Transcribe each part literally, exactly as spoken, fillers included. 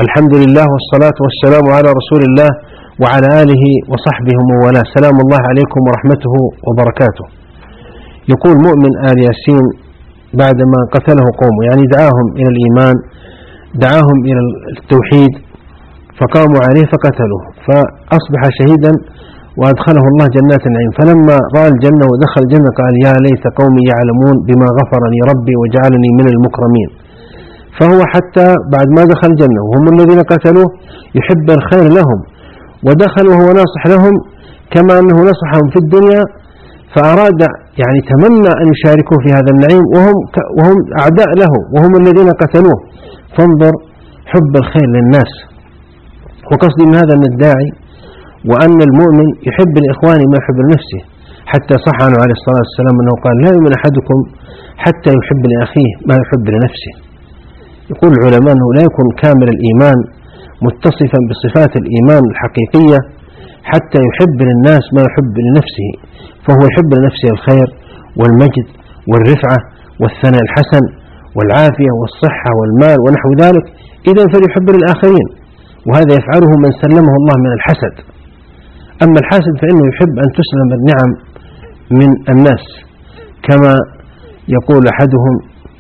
الحمد لله والصلاة والسلام على رسول الله وعلى آله وصحبه وموالاه. سلام الله عليكم ورحمته وبركاته. يقول مؤمن آل ياسين بعدما قتله قومه، يعني دعاهم إلى الإيمان، دعاهم إلى التوحيد، فقاموا عليه فقتلوه، فأصبح شهيدا وأدخله الله جنات النعيم. فلما رأى الجنة ودخل الجنة قال: يا ليت قومي يعلمون بما غفرني ربي وجعلني من المكرمين. فهو حتى بعد ما دخل الجنة وهم الذين قتلوه يحب الخير لهم، ودخل وهو ناصح لهم كما أنه نصحهم في الدنيا، فأراد يعني تمنى أن يشاركوا في هذا النعيم وهم, وهم أعداء له وهم الذين قتلوه. فانظر حب الخير للناس. وقصدي من هذا أن الداعي وأن المؤمن يحب الإخوان ما يحب لنفسه، حتى صح عنه عليه الصلاة والسلام أنه قال: لا يؤمن أحدكم حتى يحب لأخيه ما يحب لنفسه. يقول العلماء أنه لا يكون كامل الإيمان متصفا بصفات الإيمان الحقيقية حتى يحب للناس ما يحب لنفسه، فهو يحب لنفسه الخير والمجد والرفعة والثناء الحسن والعافية والصحة والمال ونحو ذلك، إذن فليحب للآخرين، وهذا يفعله من سلمه الله من الحسد. أما الحاسد فإنه يحب أن تسلم النعم من الناس، كما يقول أحدهم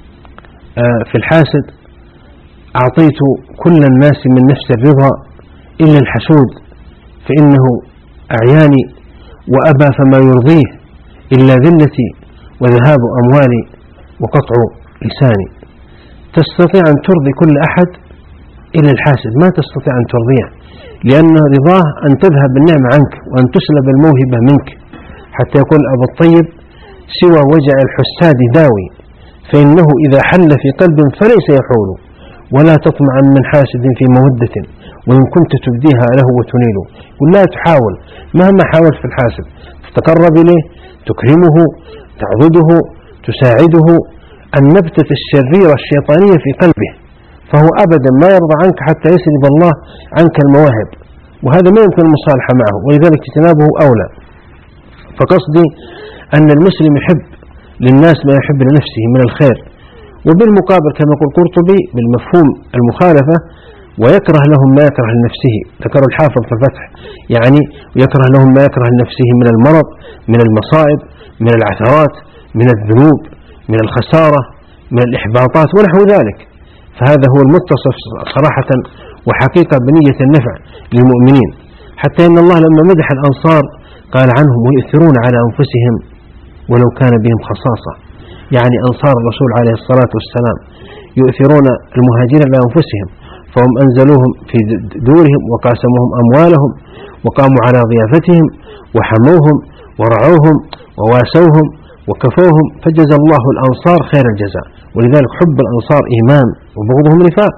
في الحاسد: أعطيت كل الناس من نفس الرضا إلا الحسود، فإنه أعياني وأبى فما يرضيه إلا ذلتي وذهاب أموالي وقطع لساني. تستطيع أن ترضي كل أحد إلا الحاسد، ما تستطيع أن ترضيه، لأن رضاه أن تذهب النعمة عنك وأن تسلب الموهبة منك. حتى يقول أبو الطيب: سوى وجع الحساد داوي، فإنه إذا حل في قلب فليس يحول، ولا تطمع من حاسد في مودة، وإن كنت تبديها له وتنيل. ولا تحاول مهما حاولت في الحاسد تتقرب إليه، تكرمه، تعضده، تساعده، النبتة الشريرة الشيطانية في قلبه، فهو أبدا ما يرضى عنك حتى يسلب الله عنك المواهب، وهذا ما يمكن المصالحة معه، ولذلك اجتنابه أولى. فقصدي أن المسلم يحب للناس ما يحب لنفسه من الخير، وبالمقابل كما يقول قرطبي بالمفهوم المخالفة: ويكره لهم ما يكره لنفسه. ذكر الحافظ في الفتح، يعني يكره لهم ما يكره لنفسه من المرض، من المصائب، من العثرات، من الذنوب، من الخسارة، من الإحباطات ونحو ذلك. فهذا هو المتصف صراحة وحقيقة بنية النفع للمؤمنين. حتى إن الله لما مدح الأنصار قال عنهم: ويؤثرون على أنفسهم ولو كان بهم خصاصة، يعني أنصار الرسول عليه الصلاة والسلام يؤثرون المهاجرين على أنفسهم، فهم أنزلوهم في دورهم وقاسموهم أموالهم وقاموا على ضيافتهم وحموهم ورعوهم وواسوهم وكفوهم، فجزى الله الأنصار خير الجزاء. ولذلك حب الأنصار إيمان وبغضهم نفاق.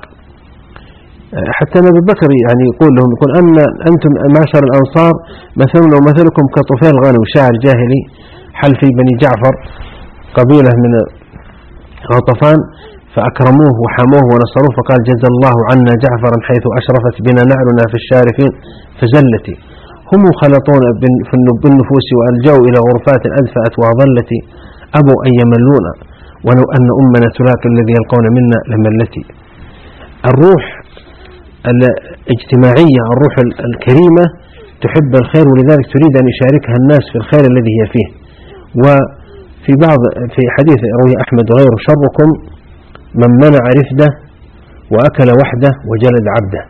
حتى أبو بكر يعني يقول لهم: يقول أن أنتم معشر الأنصار مثلنا ومثلكم كطفيل غنم، شاعر جاهلي حل في بني جعفر قبيلة من غطفان، فأكرموه وحموه ونصروه، فقال: جزى الله عنا جعفرا حيث أشرفت بنا نعلنا في الشارفين فزلتي. هم خلطون بالنفوس وألجوا إلى غرفات أدفأت وظلتي، أبوا أن يملونا ولو أن أمنا تلاقي الذي يلقون منا لملتي. الروح الاجتماعية، الروح الكريمة تحب الخير، ولذلك تريد أن يشاركها الناس في الخير الذي هي فيه. وفي بعض في حديث روي أحمد غير: شركم من منع رفده وأكل وحده وجلد عبده.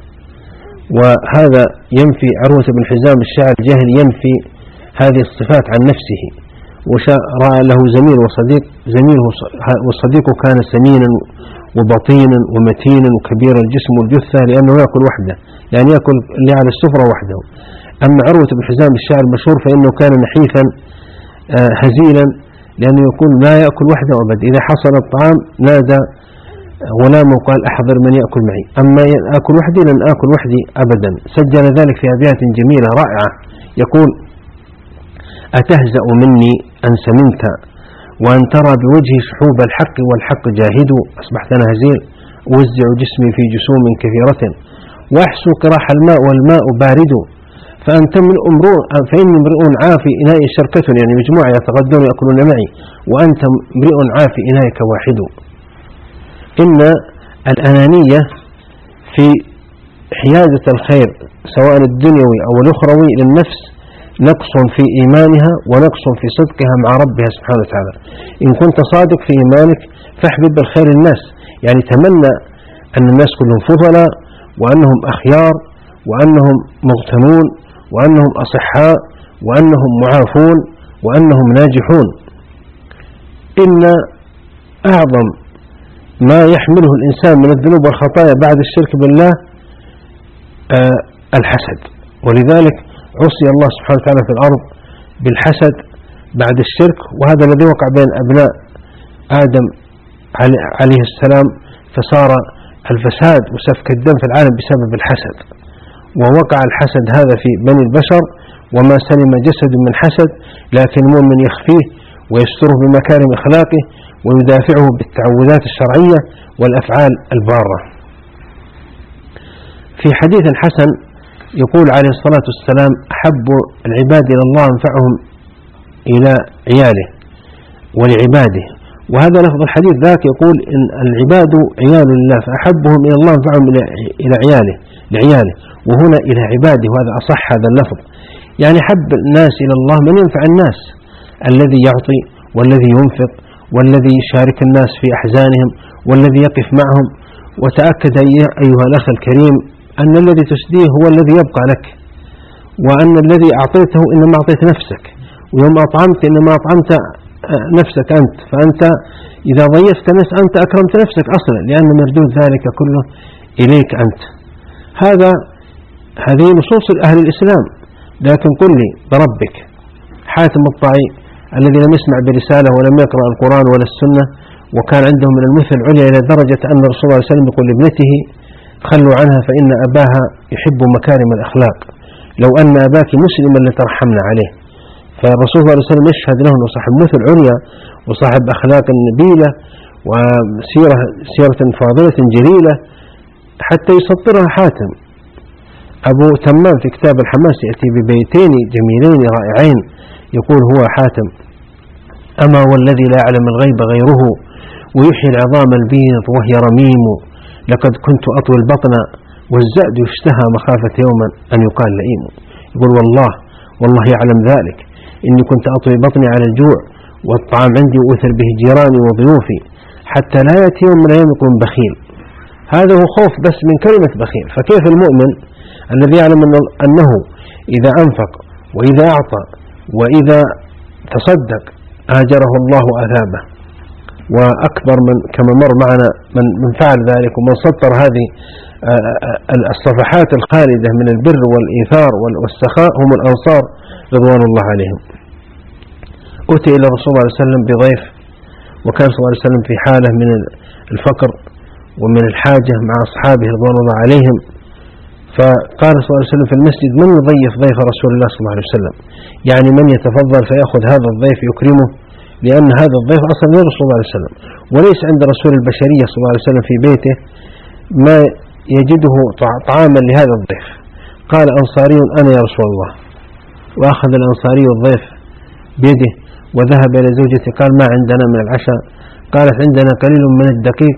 وهذا ينفي عروة بن حزام الشاعر الجاهلي، ينفي هذه الصفات عن نفسه. ورأى له زميل وصديق، زميله والصديق كان سمينا وبطينا ومتينا وكبير الجسم والجثة، لأنه يأكل وحده، يعني يأكل اللي على السفرة وحده. أما عروة بن حزام الشاعر المشهور فإنه كان نحيفا هزيلا، لأنه يقول: لا يأكل وحده أبدا، إذا حصل الطعام نادى غلامه وقال: أحضر من يأكل معي، أما أكل وحدي لن أكل وحدي أبدا. سجل ذلك في أبيات جميلة رائعة، يقول: أتهزأ مني أن سمنت وأن ترى بوجهي شحوب الحق والحق جاهد، أصبحت أنا هزيل أوزع جسمي في جسوم كثيرة وأحسو قراح الماء والماء بارد، فأنت من أمرؤ فإني امرئ عافي إناء شركة، يعني مجموعة يتغدون يأكلون معي، وأنت امرئ عافي إناءك واحد. إن الأنانية في حيازة الخير سواء الدنيوي أو الأخروي للنفس نقص في إيمانها ونقص في صدقها مع ربها سبحانه وتعالى. إن كنت صادق في إيمانك فاحبب الخير للناس، يعني تمنى أن الناس كلهم فضلاء وأنهم أخيار وأنهم مغتنون وأنهم أصحاء وأنهم معافون وأنهم ناجحون. إن أعظم ما يحمله الإنسان من الذنوب والخطايا بعد الشرك بالله آه الحسد، ولذلك عصي الله سبحانه وتعالى في الأرض بالحسد بعد الشرك، وهذا الذي وقع بين أبناء آدم عليه السلام، فصار الفساد وسفك الدم في العالم بسبب الحسد. ووقع الحسد هذا في بني البشر، وما سلم جسد من حسد، لكن المؤمن يخفيه ويستره بمكارم أخلاقه ويدافعه بالتعوذات الشرعية والأفعال البارة. في حديث حسن يقول عليه الصلاة والسلام: أحب العباد إلى الله أنفعهم إلى عياله ولعباده. وهذا لفظ الحديث ذاك يقول إن العباد عيال الله فأحبهم إلى الله أنفعهم إلى عياله لعياله، وهنا إلى عباده، وهذا أصح هذا اللفظ. يعني حب الناس إلى الله من ينفع الناس، الذي يعطي والذي ينفق والذي يشارك الناس في أحزانهم والذي يقف معهم. وتأكد أيها الأخ الكريم أن الذي تسديه هو الذي يبقى لك، وأن الذي أعطيته إنما أعطيت نفسك، ويوم أطعمت إنما أطعمت نفسك أنت، فأنت إذا ضيفت نفس أنت أكرمت نفسك أصلا، لأن مردود ذلك كله إليك أنت. هذا هذه نصوص أهل الإسلام. لكن قل لي بربك حاتم الطائي الذي لم يسمع برسالة ولم يقرأ القرآن ولا السنة، وكان عنده من المثل العليا إلى درجة أن الرسول صلى الله عليه وسلم يقول لابنته: خلوا عنها فإن أباها يحب مكارم الأخلاق، لو أن أباك مسلما لترحمنا عليه. فالرسول صلى الله عليه وسلم يشهد له أنه صاحب مثل عليا وصاحب أخلاق نبيلة وسيرة سيرة فاضلة جليلة حتى يسطرها حاتم. أبو تمام في كتاب الحماس يأتي ببيتين جميلين رائعين، يقول هو حاتم: أما والذي لا يعلم الغيب غيره ويحيي العظام البيض وهي رميم، لقد كنت أطوي البطن والزأد يشتهى مخافة يوما أن يقال لئيم. يقول والله والله يعلم ذلك، إني كنت أطوي بطني على الجوع والطعام عندي وأثر به جيراني وضيوفي، حتى لا يأتي يوم من الأيام يكون بخيل. هذا هو خوف بس من كلمة بخيل. فكيف المؤمن الذي يعلم أنه إذا أنفق وإذا أعطى وإذا تصدق آجره الله أثابه؟ وأكبر من كما مر معنا من من فعل ذلك ومن سطر هذه الصفحات الخالدة من البر والإيثار والسخاء هم الأنصار رضوان الله عليهم. أتي إلى الرسول صلى الله عليه وسلم بضيف، وكان صلى الله عليه وسلم في حالة من الفقر ومن الحاجة مع أصحابه رضوان الله عليهم، فقال صلى الله عليه وسلم في المسجد: من يضيف ضيف رسول الله صلى الله عليه وسلم؟ يعني من يتفضل فيأخذ هذا الضيف يكرمه، لأن هذا الضيف أصلا من رسول الله صلى الله عليه وسلم، وليس عند رسول البشرية صلى الله عليه وسلم في بيته ما يجده طعاما لهذا الضيف. قال: أنصاري أنا يا رسول الله. وأخذ الأنصاري الضيف بيده وذهب إلى زوجته، قال: ما عندنا من العشاء. قالت: عندنا قليل من الدقيق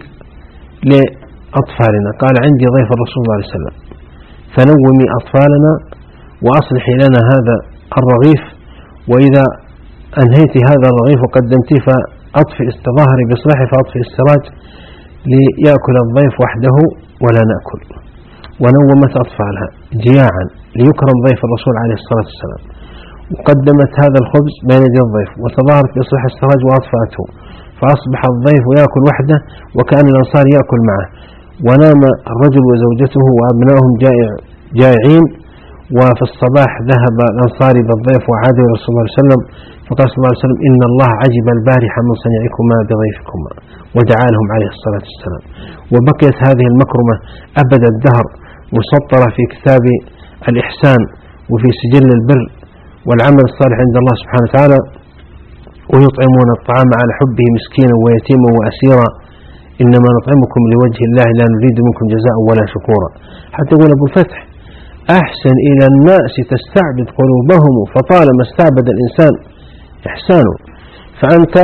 لأطفالنا. قال: عندي ضيف الرسول صلى الله عليه وسلم، فنومي أطفالنا وأصلحي لنا هذا الرغيف، وإذا أنهيت هذا الرغيف وقدمتي فأطفئ ظهري بصلحي فأطفئ السراج ليأكل الضيف وحده ولا نأكل. ونومت أطفالها جياعا ليكرم ضيف الرسول عليه الصلاة والسلام، وقدمت هذا الخبز بين يدي الضيف وتظاهرت بإصلاح السراج وأطفأته، فأصبح الضيف يأكل وحده وكأن الأنصار يأكل معه. ونام الرجل وزوجته وأبنائهم جائع جائعين. وفي الصباح ذهب الأنصاري بالضيف وعاد إلى رسول الله صلى الله عليه وسلم، فقال صلى الله عليه وسلم: إن الله عجب البارحة من صنيعكما بضيفكما، ودعا لهم عليه الصلاة والسلام. وبقيت هذه المكرمة أبد الدهر مسطرة في كتاب الإحسان وفي سجل البر والعمل الصالح عند الله سبحانه وتعالى. ويطعمون الطعام على حبه مسكينا ويتيما وأسيرا، إنما نطعمكم لوجه الله لا نريد منكم جزاء ولا شكورا. حتى يقول أبو الفتح: أحسن إلى الناس تستعبد قلوبهم، فطالما استعبد الإنسان إحسانه. فأنت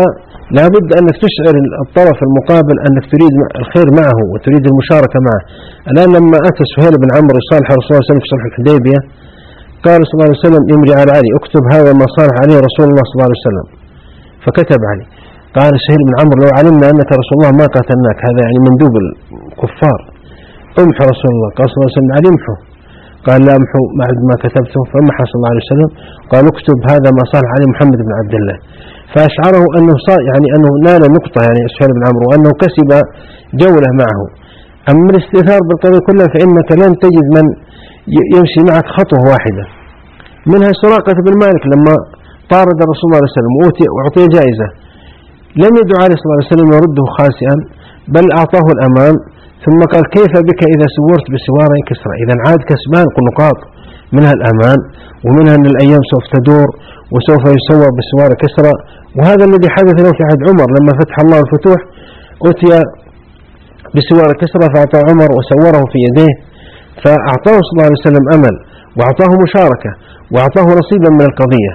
لابد أنك تشعر الطرف المقابل أنك تريد الخير معه وتريد المشاركة معه. الآن لما أتى سهيل بن عمرو يصالح رسول الله صلى الله عليه وسلم في صلح الحديبية، قال صلى الله عليه وسلم يمري على علي اكتب هذا ما صالح عليه رسول الله صلى الله عليه وسلم، فكتب علي. قال سهيل بن عمرو لو علمنا أنك رسول الله ما قاتلناك، هذا يعني مندوب الكفار، امحو رسول الله. قال صلى الله عليه وسلم علي امحو، قال لا امحو بعد ما كتبته، فمحى صلى الله عليه وسلم قال اكتب هذا ما صالح عليه محمد بن عبد الله، فأشعره أنه صار يعني أنه نال نقطة يعني سهيل بن عمرو، وأنه كسب جولة معه. أما الاستئثار بالقضية كلها فإنك لن تجد من يمشي معك خطوة واحدة. منها سراقة بن مالك لما طارد الرسول صلى الله عليه وسلم وأعطي جائزة، لم يدعو عليه الصلاة والسلام يرده خاسئا، بل أعطاه الأمان، ثم قال كيف بك إذا سورت بسوار كسرى. إذا عاد كسبان نقاط، منها الأمان، ومنها أن الأيام سوف تدور وسوف يسور بسوار كسرى. وهذا الذي حدث له في عهد عمر لما فتح الله الفتوح، أتي بسوار كسرى فأعطاه عمر وسوره في يديه، فأعطاه صلى الله عليه وسلم أمل، وأعطاه مشاركة، وأعطاه نصيبا من القضية.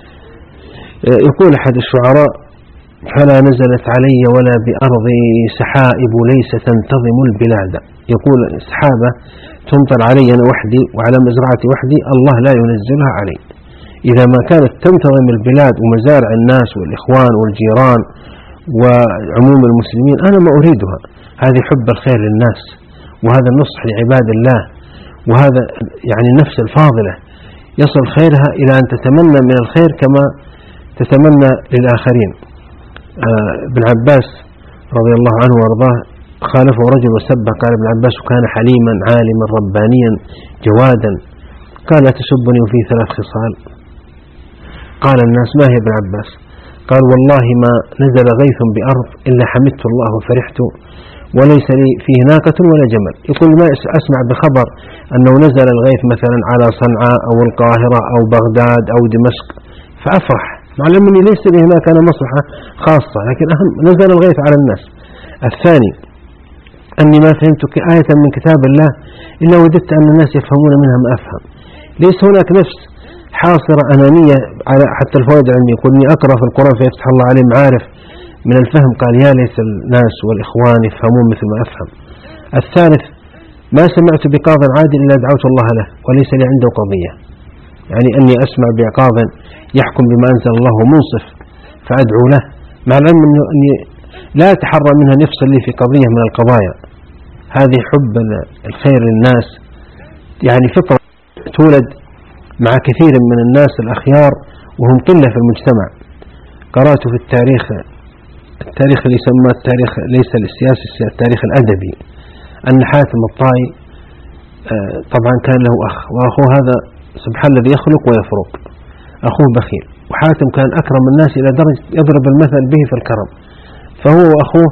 يقول أحد الشعراء فلا نزلت علي ولا بأرضي سحائب ليس تنتظم البلاد. يقول السحابة تمطر علي أنا وحدي وعلى مزرعتي وحدي، الله لا ينزلها علي. إذا ما كانت تنتظم البلاد ومزارع الناس والإخوان والجيران وعموم المسلمين، أنا ما أريدها. هذه حب الخير للناس، وهذا النصح لعباد الله، وهذا يعني النفس الفاضلة يصل خيرها إلى أن تتمنى من الخير كما تتمنى للآخرين. ابن عباس رضي الله عنه وارضاه خالفه رجل وسبه، قال ابن عباس كان حليما عالما ربانيا جوادا، قال لا تسبني وفيه ثلاث خصال. قال الناس ما هي ابن عباس؟ قال والله ما نزل غيث بأرض إلا حمدت الله وفرحت وليس لي فيه ناقة ولا جمل. يقول ما أسمع بخبر أنه نزل الغيث مثلا على صنعاء أو القاهرة أو بغداد أو دمشق فأفرح، مع أنني ليس لي هناك أنا مصلحة خاصة، لكن أهم نزل الغيث على الناس. الثاني أني ما فهمت آية من كتاب الله إلا وجدت أن الناس يفهمون منها ما أفهم. ليس هناك نفس حاصرة أنانية على حتى الفوائد العلمية. يقول إني أقرأ في القرآن فيفتح الله عليه معارف من الفهم، قال يا ليس الناس والإخوان يفهمون مثل ما أفهم. الثالث ما سمعت بقاض عادل إلا دعوت الله له وليس لي عنده قضية، يعني أني أسمع بقاض يحكم بما أنزل الله منصف فأدعو له، مع العلم أني لا أتحرى منها يفصل لي في قضية من القضايا. هذه حب الخير للناس، يعني فطرة تولد مع كثير من الناس الأخيار وهم قلة في المجتمع. قرأت في التاريخ التاريخ اللي يسمى التاريخ ليس السياسي، التاريخ الأدبي، أن حاتم الطائي طبعا كان له أخ، وأخوه هذا سبحان الذي يخلق ويفرق، أخوه بخيل، وحاتم كان أكرم الناس إلى درجة يضرب المثل به في الكرم. فهو وأخوه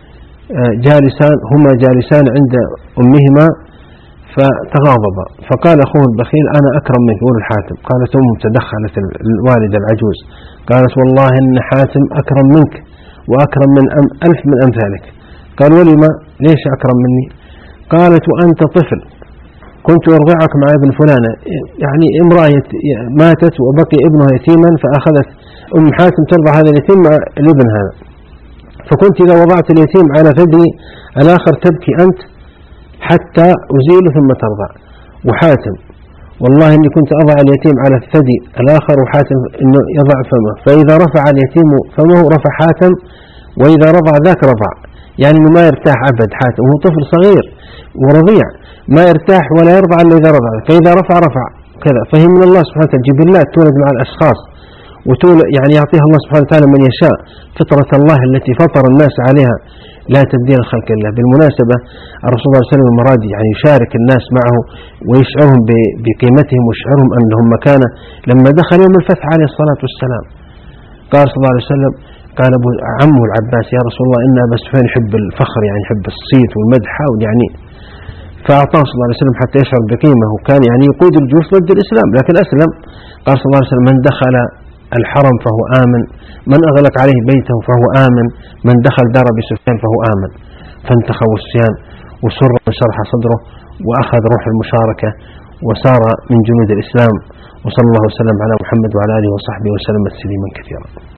جالسان هما جالسان عند أمهما فتغاضبا، فقال أخوه البخيل أنا أكرم منك. يقول الحاتم، قالت أمه تدخلت الوالدة العجوز قالت والله إن حاتم أكرم منك وأكرم من أم ألف من أمثالك. قال ولما ليش أكرم مني؟ قالت وأنت طفل كنت أرضعك مع ابن فلانة، يعني امرأة ماتت وبقي ابنها يتيما فأخذت أم حاتم ترضع هذا اليتيم مع الابن هذا، فكنت إذا وضعت اليتيم على ثدي الآخر تبكي أنت حتى أزيله ثم ترضع. وحاتم والله إني كنت أضع اليتيم على الثدي الآخر وحاتم إنه يضع فمه، فإذا رفع اليتيم فمه رفع حاتم وإذا رضع ذاك رضع، يعني ما يرتاح أبد حاتم وهو طفل صغير ورضيع، ما يرتاح ولا يرضع إلا إذا رضع، فإذا رفع رفع كذا. فهي من الله سبحانه وتعالى جبلات تولد مع الأشخاص وتولد، يعني يعطيها الله سبحانه وتعالى من يشاء، فطرة الله التي فطر الناس عليها لا تبديل خلق الله. بالمناسبة الرسول صلى الله عليه وسلم المراد يعني يشارك الناس معه ويشعرهم بقيمتهم ويشعرهم أنهم مكانة. لما دخل يوم الفتح عليه الصلاة والسلام قال صلى الله عليه وسلم قال أبو عمه العباس يا رسول الله إن أبا سفيان يحب الفخر، يعني يحب الصيت والمدح يعني، فأعطاه صلى الله عليه وسلم حتى يشعر بقيمه، وكان يعني يقود الجيوش ضد الإسلام لكن أسلم. قال صلى الله عليه وسلم من دخل الحرم فهو آمن، من أغلق عليه بيته فهو آمن، من دخل دار أبي سفيان فهو آمن. فانتخب سفيان وسر وشرح صدره وأخذ روح المشاركة وسار من جنود الإسلام. وصلى الله وسلم على محمد وعلى آله وصحبه وسلم تسليما كثيرا.